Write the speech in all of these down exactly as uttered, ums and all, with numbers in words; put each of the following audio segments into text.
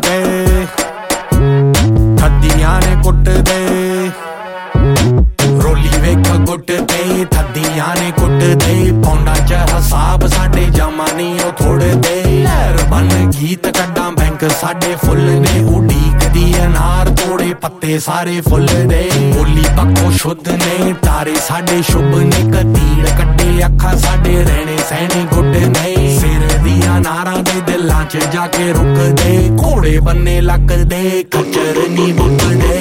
दे थद्दियां ने कुट दे रोली वेख गुट दे थद्दियां ने कुट दे पौंडा च हिसाब साडे जमा नहीं ओ थोड़े दे लहर बन गीत कड्डां बैंक साडे फुल ने उड़ीक दी अनार तोड़े पत्ते सारे फुल दे बोली पक्को शुद्ध ने तारे साडे शुभ ने कतीड़ कड्डे अखा साडे रहने सहने गुड ने सिर दिया नारा दे दिलां च जाके रुक दे घोड़े बन्ने लक दे खच्चर नी बुक दे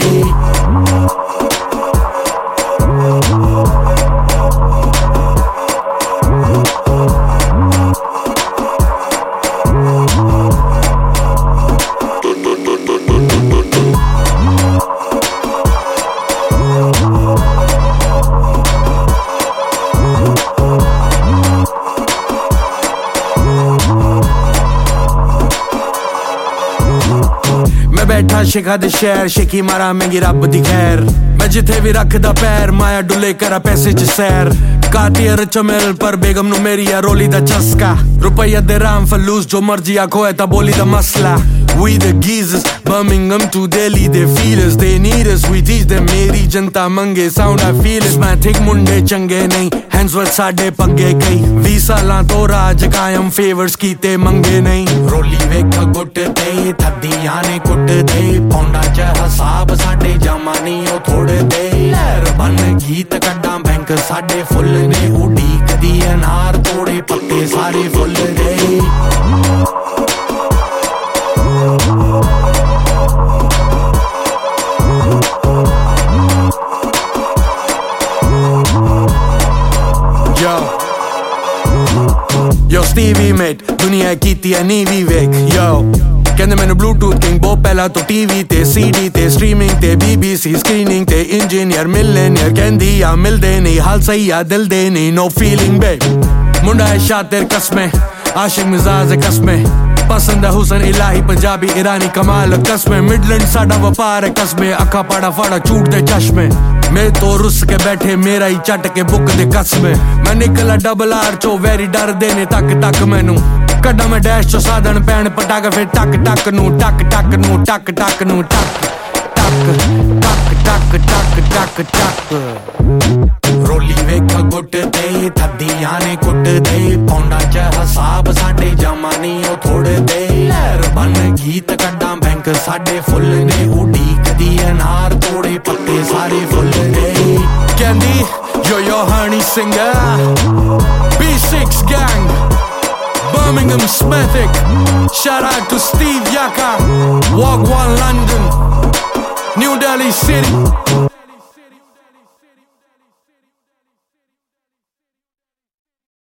मैं बैठा शिखा दे शहर शिकी मारा महंगी रब दी खैर मैं जिथे भी रखदा पैर माया डुले करा पैसे च सैर कातियर चमेल पर बेगम नु मेरी आ रोली दा चस्का रुपया दे राम फलूस जो मर्जी आखो है ता बोली दा मसला We the geezers Birmingham to Delhi they feel us they need us we teach them मेरी जनता मंगे sound I feel it मैं ठीक मुंडे चंगे नहीं hands worth साडे पग्गे कई वी सालां तो राज कायम favors कीते मंगे नहीं रोली वेख गुट दे थद्दियां ने कुट दे पौंडा च हिसाब साडे जमा नहीं ओ थोड़े दे लहर बन गीत कड्डां बैंक साडे फुल ने उड़ीक दी अनार तोड़े पत्ते सारे फुल दे Yo Yo Stevie mate दुनिया कीती है नी विवेक Yo कहंदे मैनू ब्लूटूथ किंग बहुत पहला तो टीवी ते सीडी ते स्ट्रीमिंग ते बीबीसी स्क्रीनिंग ते इंजीनियर मिलनेयर कहंदी आ मिलदे नहीं हाल सही आ दिल दे नहीं नो फीलिंग बे मुंडा है शातिर कसमें आशिक मिजाज है कसमें पसंद है हुसन इलाही पंजाबी ईरानी कमाल कसमें मिडलैंड साडा व्यापार है कसमें अखा पाड़ा फाड़ा चूट दे चश्मे मैं तो रुस के बैठे मेरा ही चट के बुक दे कसमें मैं निकला डबल आर चो वेरी डर देने तक तक मैनू कड्डा मैं डैश चो साधन पैन पटाक फिर टक टक नू टक टक नू टक टक नू टक टक टक टक टक टक टक रोली वेख गुट दे थद्दियां ने कुट दे पौंडा च हिसाब साडे जमा नहीं ओ थोड़े दे लहर बन गीत कड्डां बैंक साडे फुल ने उड़ीक दी अनार तोड़े पत्ते सारे फुल दे कहंदी yo yo honey singer B six gang Birmingham Smithic shout out to Steve Yaka Walk One London New Delhi City